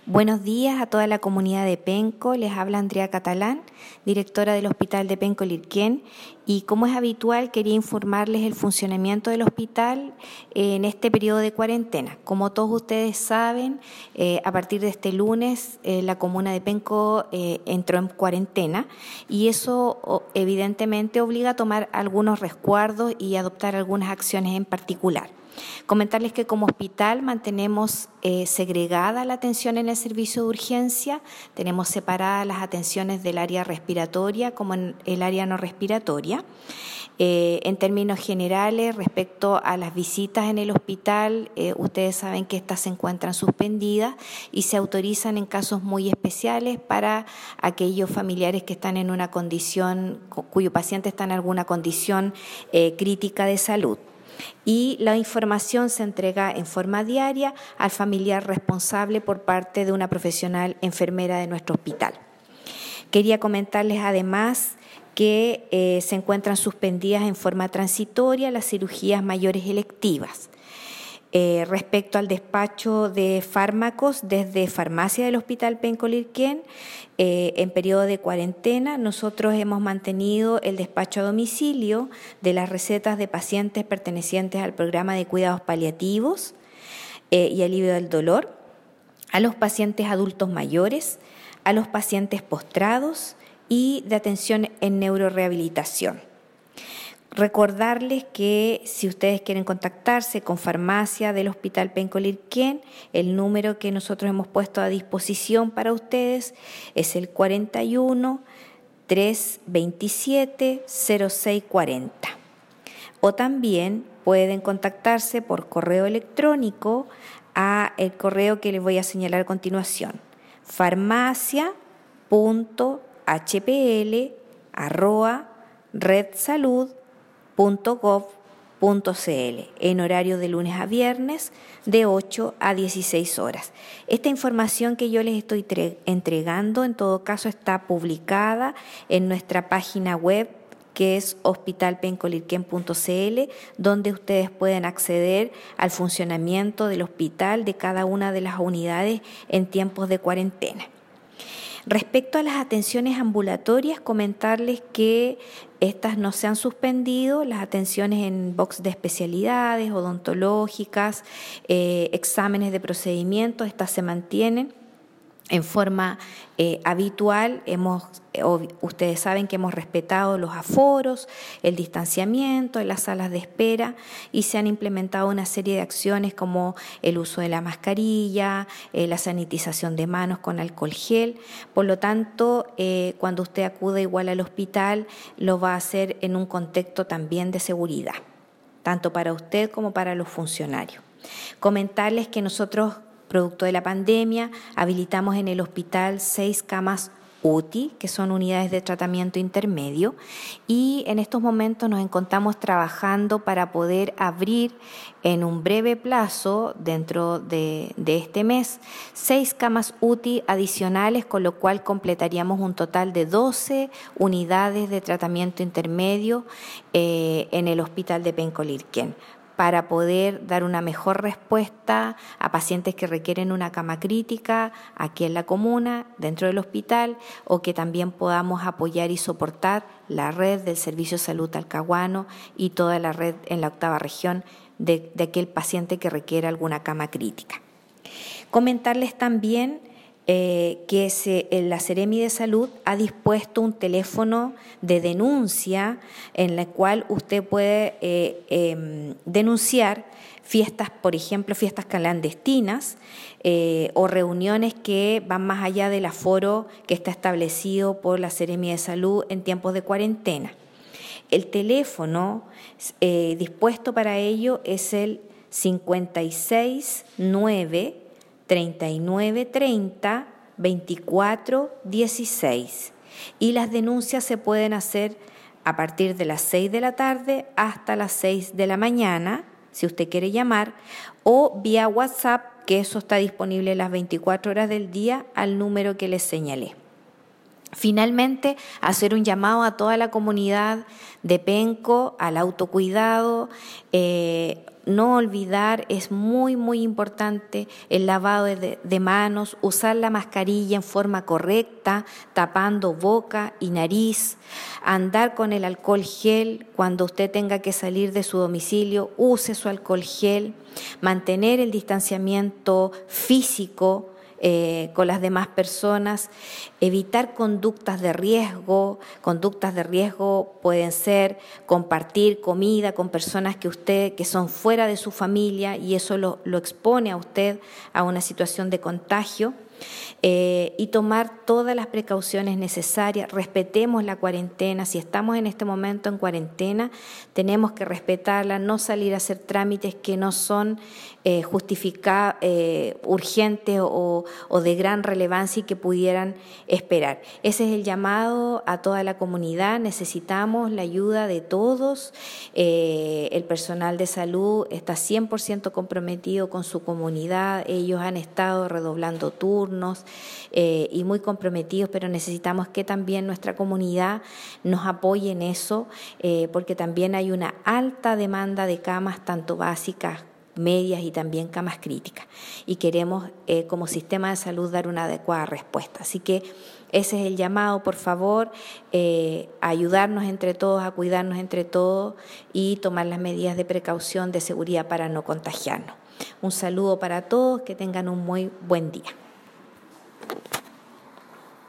Buenos días a toda la comunidad de Penco. Les habla Andrea Catalán, directora del Hospital de Penco Lirquén, y como es habitual quería informarles el funcionamiento del hospital en este periodo de cuarentena. Como todos ustedes saben, a partir de este lunes la comuna de Penco entró en cuarentena y eso evidentemente obliga a tomar algunos resguardos y adoptar algunas acciones en particular. Comentarles que como hospital mantenemos segregada la atención en el servicio de urgencia, tenemos separadas las atenciones del área respiratoria como en el área no respiratoria. En términos generales, respecto a las visitas en el hospital, ustedes saben que estas se encuentran suspendidas y se autorizan en casos muy especiales para aquellos familiares que están en una condición, cuyo paciente está en alguna condición crítica de salud. Y la información se entrega en forma diaria al familiar responsable por parte de una profesional enfermera de nuestro hospital. Quería comentarles además que se encuentran suspendidas en forma transitoria las cirugías mayores electivas. Respecto al despacho de fármacos desde farmacia del Hospital Penco Lirquén, en periodo de cuarentena, nosotros hemos mantenido el despacho a domicilio de las recetas de pacientes pertenecientes al programa de cuidados paliativos y alivio del dolor, a los pacientes adultos mayores, a los pacientes postrados y de atención en neurorehabilitación. Recordarles que si ustedes quieren contactarse con farmacia del Hospital Penco Lirquén, el número que nosotros hemos puesto a disposición para ustedes es el 41 327 0640. O también pueden contactarse por correo electrónico a el correo que les voy a señalar a continuación: farmacia.hpl@redsalud.gov.cl en horario de lunes a viernes de 8 a 16 horas. Esta información que yo les estoy entregando en todo caso está publicada en nuestra página web, que es hospitalpencolirquén.cl, donde ustedes pueden acceder al funcionamiento del hospital de cada una de las unidades en tiempos de cuarentena. Respecto a las atenciones ambulatorias, comentarles que estas no se han suspendido, las atenciones en box de especialidades, odontológicas, exámenes de procedimientos, estas se mantienen en forma habitual. Ustedes saben que hemos respetado los aforos, el distanciamiento en las salas de espera y se han implementado una serie de acciones como el uso de la mascarilla, la sanitización de manos con alcohol gel. Por lo tanto, cuando usted acude igual al hospital, lo va a hacer en un contexto también de seguridad, tanto para usted como para los funcionarios. Comentarles que nosotros, producto de la pandemia, habilitamos en el hospital 6 camas UTI, que son unidades de tratamiento intermedio, y en estos momentos nos encontramos trabajando para poder abrir en un breve plazo, dentro de este mes, 6 camas UTI adicionales, con lo cual completaríamos un total de 12 unidades de tratamiento intermedio en el Hospital de Penco Lirquén, para poder dar una mejor respuesta a pacientes que requieren una cama crítica aquí en la comuna, dentro del hospital, o que también podamos apoyar y soportar la red del Servicio de Salud Talcahuano y toda la red en la 8ª región de aquel paciente que requiera alguna cama crítica. Comentarles también que la Seremi de Salud ha dispuesto un teléfono de denuncia en el cual usted puede denunciar fiestas, por ejemplo, fiestas clandestinas o reuniones que van más allá del aforo que está establecido por la Seremi de Salud en tiempos de cuarentena. El teléfono dispuesto para ello es el 569 3930 2416 y las denuncias se pueden hacer a partir de las 6 de la tarde hasta las 6 de la mañana, si usted quiere llamar, o vía WhatsApp, que eso está disponible las 24 horas del día al número que les señalé. Finalmente, hacer un llamado a toda la comunidad de Penco al autocuidado. No olvidar, es muy, muy importante el lavado de manos, usar la mascarilla en forma correcta, tapando boca y nariz, andar con el alcohol gel cuando usted tenga que salir de su domicilio, use su alcohol gel, mantener el distanciamiento físico con las demás personas, evitar conductas de riesgo. Conductas de riesgo pueden ser compartir comida con personas que son fuera de su familia, y eso lo expone a usted a una situación de contagio. Y tomar todas las precauciones necesarias. Respetemos la cuarentena. Si estamos en este momento en cuarentena, tenemos que respetarla, no salir a hacer trámites que no son urgentes o de gran relevancia y que pudieran esperar. Ese es el llamado a toda la comunidad. Necesitamos la ayuda de todos. El personal de salud está 100% comprometido con su comunidad. Ellos han estado redoblando turnos y muy comprometidos, pero necesitamos que también nuestra comunidad nos apoye en eso, porque también hay una alta demanda de camas, tanto básicas, medias y también camas críticas, y queremos como sistema de salud dar una adecuada respuesta. Así que ese es el llamado, por favor, a ayudarnos entre todos, a cuidarnos entre todos y tomar las medidas de precaución, de seguridad para no contagiarnos. Un saludo para todos, que tengan un muy buen día.